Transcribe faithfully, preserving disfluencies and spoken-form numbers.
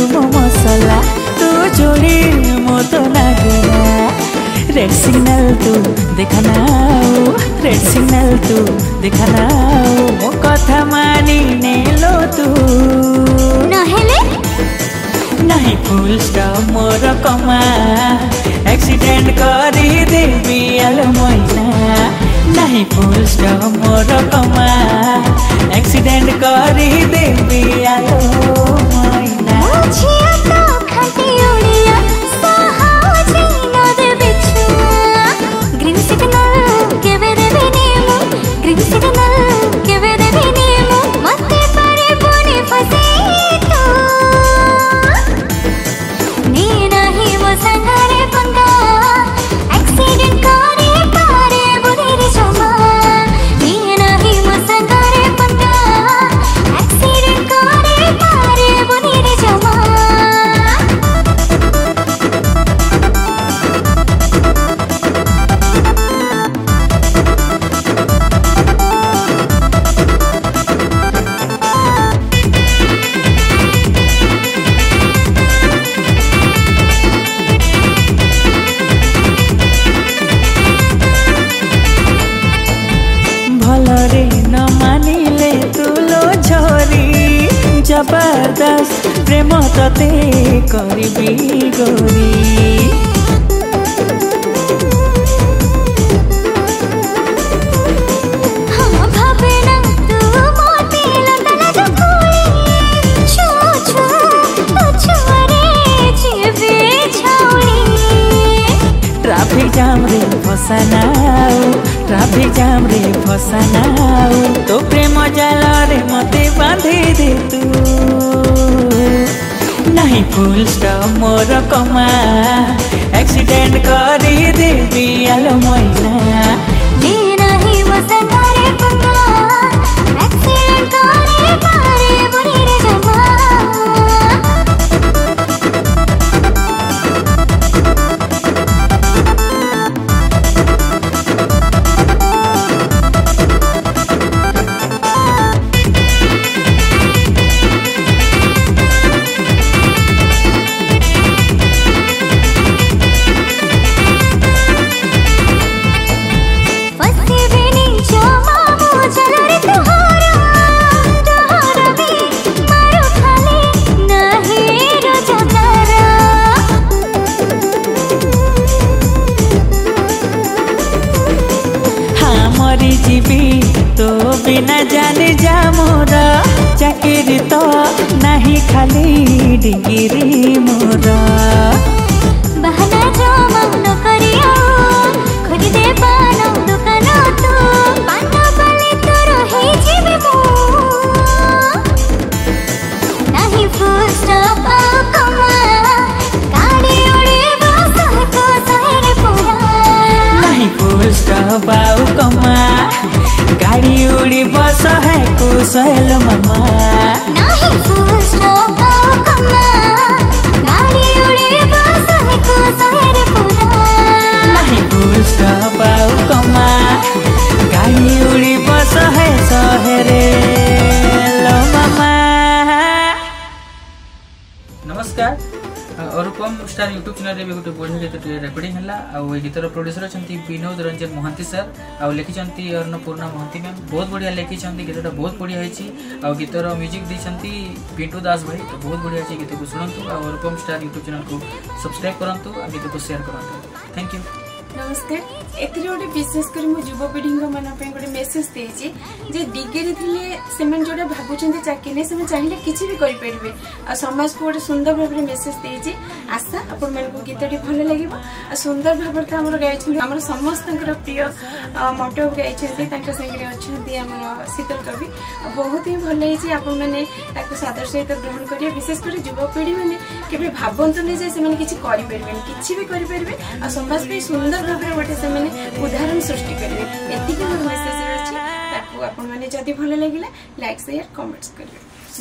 मो मसला तू जोड़ी मो तो नागरा रेड सिग्नल तू देखना रेड सिग्नल तू देखना मो कथा मानी नेलो तू नहेले नहीं फुल स्टॉप मोर कमा एक्सीडेंट करी देवी आलो मैना नहीं फुल स्टॉप मोर कमा एक्सीडेंट करी देवी आलो मैना मुझे तो खाती उड़िया साहाजी नद बिछुआ ग्रीन सिग्नल के बेरे बिनेमो ग्रीन सिग्नल के बेरे बिनेमो मते परे बुनी फसे तो नी नहीं वो संगारे पंगा एक्सीडेंट करे पारे बुनी रे जमा नी नहीं वो संगारे पंगा एक्सीडेंट करे पारे बुनी रे जमा भलरे न मानिले तुलो झरी जबरदस्त प्रेम तते करिबी गोरी हाँ भावे ना तू मोती लतला जो कोई छो छो तो छोरे जीवे छौड़ी ट्रैफिक जाम रे फसानाऊ ट्रैफिक जाम रे फसानाऊ तो प्रेम जाल रे मते बांधी दे तू नहीं फुल स्टॉप मोर कमा एक्सीडेंट करी देवी आलो मैना नी नहीं वो संगारे पंगा एक्सीडेंट करे पारे बुनी रे जमा फसी बिनी जमा मो चलो रे तुहारा तुहारा भी मारो खाली नहीं रो जगारा हाँ मरी जीवी तो बिना जाने जा मोर चाकरी तो नहीं खाली डिग्री मोर बहाना जो मौन करियो खोज दे पानो दुकान तू पाना पाले तो रही जीवे मो नहीं फुल स्टॉप आओ कमा गाड़ी उड़े बस को सहरे पूरा नहीं फुल स्टॉप आउ कमा गाड़ी उड़ी बस है कुशल मामा नहीं फुल स्टॉप आओ कमा गाड़ी उड़े बस को सहरे पूरा नहीं फुल स्टॉप आउ कमा गाड़ी उड़ी बस है शहरे लो मामा। नमस्कार अनुपम स्टार यूट्यूब चैनल में गोटे बढ़िया गीत रेकर्डिंग है आउ गीतर प्रोड्यूसर अच्छा विनोद रंजन महांती सर आउ लिखिं अन्नपूर्णा महांती मैम बहुत बढ़िया लिखिं गीतटा बहुत बढ़िया है गीतर म्यूजिक देती पिंटू दास भाई तो बहुत बढ़िया है गीत को शुणु और अनुपम स्टार यूट्यूब चैनल को सब्सक्राइब करूँ और गीत को शेयर करूँ थैंक यू। नमस्कार एथि गोटे विशेषकर मो युवपीढ़ी गोटे मेसेज देती जे डिग्री थिले से जोटा भावुं चाकरी से चाहिए किसी भी करेंगे आ समाज को गोटे सुंदर भाव में मेसेज देती आशा आपण मानक गीतटी भल लगे सुंदर भाव आम गाई आम समस्त प्रिय मटो गाई सागे अच्छा शीतल कवि बहुत ही भल लगी आपण मैंने सादर सहित ग्रहण करेंगे विशेषकर युवपीढ़ी मैंने केवे भावतुनि जे से किसी करेंगे किसी भी करेंगे आ समाज में सुंदर भाव में गोटे से उदाहरण सृष्टि करेंगे एतिक मोर मेसेज अच्छी आपको आपण मैंने जदि भल लगे लाइक शेयर कमेंट्स करेंगे।